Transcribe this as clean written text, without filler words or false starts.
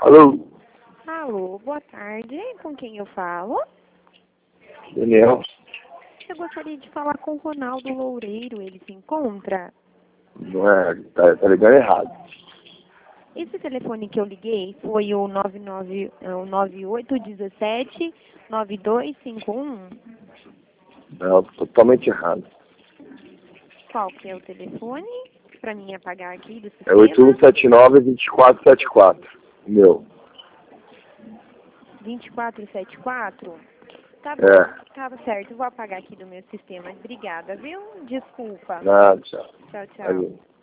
Alô? Alô, boa tarde. Com quem eu falo? Daniel? Eu gostaria de falar com o Ronaldo Loureiro. Ele se encontra? Não é, tá ligando errado. Esse telefone que eu liguei foi o 9817-9251. Não, totalmente errado. Qual que é o telefone? Para mim apagar aqui do É sistema. 8179-2474. Meu. 2474? Tá bom, É. tava certo. Vou apagar aqui do meu sistema. Obrigada, viu? Desculpa. Nada, tchau. Tchau, tchau. Valeu.